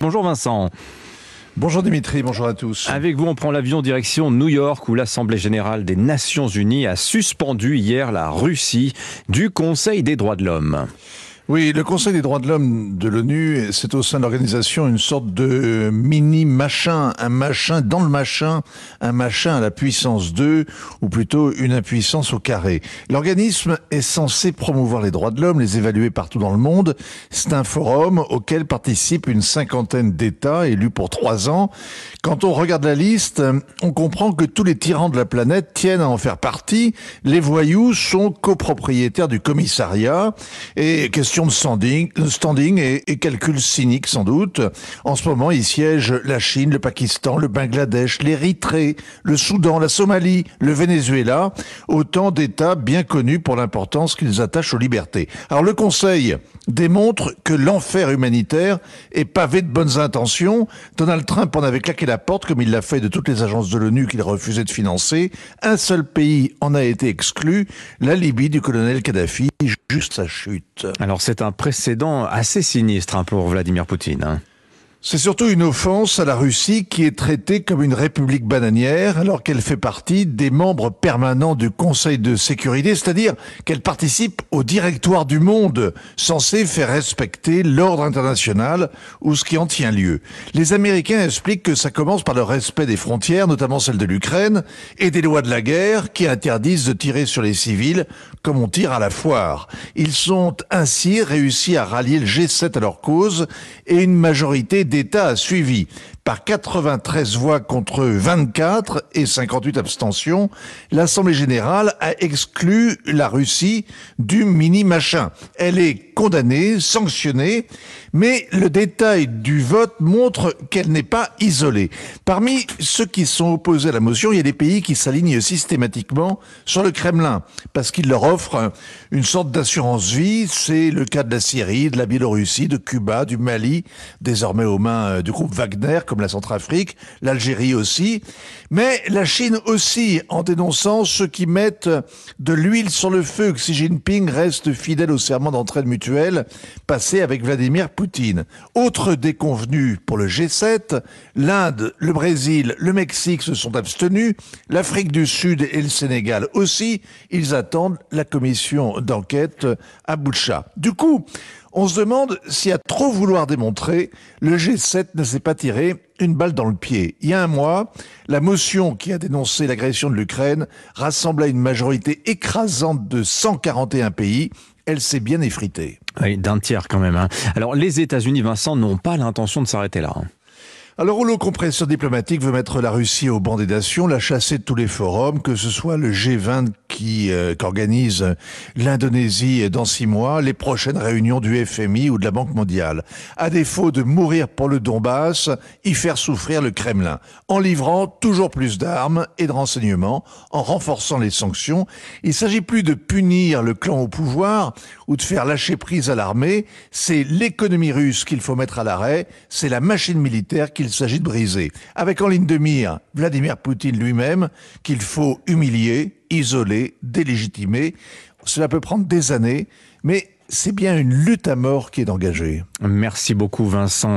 Bonjour Vincent. Bonjour Dimitri, bonjour à tous. Avec vous, on prend l'avion direction New York où l'Assemblée générale des Nations Unies a suspendu hier la Russie du Conseil des droits de l'homme. Oui, le Conseil des droits de l'homme de l'ONU, c'est au sein de l'organisation une sorte de mini-machin, un machin dans le machin, un machin à la puissance 2, ou plutôt une impuissance au carré. L'organisme est censé promouvoir les droits de l'homme, les évaluer partout dans le monde. C'est un forum auquel participent une cinquantaine d'États élus pour 3 ans. Quand on regarde la liste, on comprend que tous les tyrans de la planète tiennent à en faire partie. Les voyous sont copropriétaires du commissariat. Et question de standing et calcul cynique sans doute. En ce moment, y siègent la Chine, le Pakistan, le Bangladesh, l'Érythrée, le Soudan, la Somalie, le Venezuela. Autant d'États bien connus pour l'importance qu'ils attachent aux libertés. Alors le Conseil démontre que l'enfer humanitaire est pavé de bonnes intentions. Donald Trump en avait claqué la porte, comme il l'a fait de toutes les agences de l'ONU qu'il refusait de financer. Un seul pays en a été exclu, la Libye du colonel Kadhafi, juste sa chute. Alors c'est un précédent assez sinistre pour Vladimir Poutine. C'est surtout une offense à la Russie qui est traitée comme une république bananière alors qu'elle fait partie des membres permanents du Conseil de sécurité, c'est-à-dire qu'elle participe au directoire du monde censé faire respecter l'ordre international ou ce qui en tient lieu. Les Américains expliquent que ça commence par le respect des frontières, notamment celle de l'Ukraine, et des lois de la guerre qui interdisent de tirer sur les civils comme on tire à la foire. Ils ont ainsi réussi à rallier le G7 à leur cause et une majorité d'États a suivi. Par 93 voix contre 24 et 58 abstentions, l'Assemblée générale a exclu la Russie du mini-machin. Elle est condamnée, sanctionnée, mais le détail du vote montre qu'elle n'est pas isolée. Parmi ceux qui sont opposés à la motion, il y a des pays qui s'alignent systématiquement sur le Kremlin, parce qu'il leur offre une sorte d'assurance vie. C'est le cas de la Syrie, de la Biélorussie, de Cuba, du Mali, désormais aux mains du groupe Wagner, comme la Centrafrique, l'Algérie aussi, mais la Chine aussi, en dénonçant ceux qui mettent de l'huile sur le feu, que Xi Jinping reste fidèle au serment d'entraide mutuelle passé avec Vladimir Poutine. Autre déconvenu pour le G7, l'Inde, le Brésil, le Mexique se sont abstenus, l'Afrique du Sud et le Sénégal aussi, ils attendent la commission d'enquête à bout de chat. Du coup, on se demande si à trop vouloir démontrer, le G7 ne s'est pas tiré une balle dans le pied. Il y a un mois, la motion qui a dénoncé l'agression de l'Ukraine rassembla une majorité écrasante de 141 pays. Elle s'est bien effritée. Oui, d'un tiers quand même. Alors les États-Unis, Vincent, n'ont pas l'intention de s'arrêter là. Alors, rouleau compresseur diplomatique veut mettre la Russie au banc des nations, la chasser de tous les forums, que ce soit le G20 qui organise l'Indonésie dans 6 mois, les prochaines réunions du FMI ou de la Banque mondiale. À défaut de mourir pour le Donbass, y faire souffrir le Kremlin, en livrant toujours plus d'armes et de renseignements, en renforçant les sanctions. Il s'agit plus de punir le clan au pouvoir ou de faire lâcher prise à l'armée, c'est l'économie russe qu'il faut mettre à l'arrêt, c'est la machine militaire qu'il s'agit de briser. Avec en ligne de mire Vladimir Poutine lui-même, qu'il faut humilier, isoler, délégitimer. Cela peut prendre des années, mais c'est bien une lutte à mort qui est engagée. Merci beaucoup Vincent.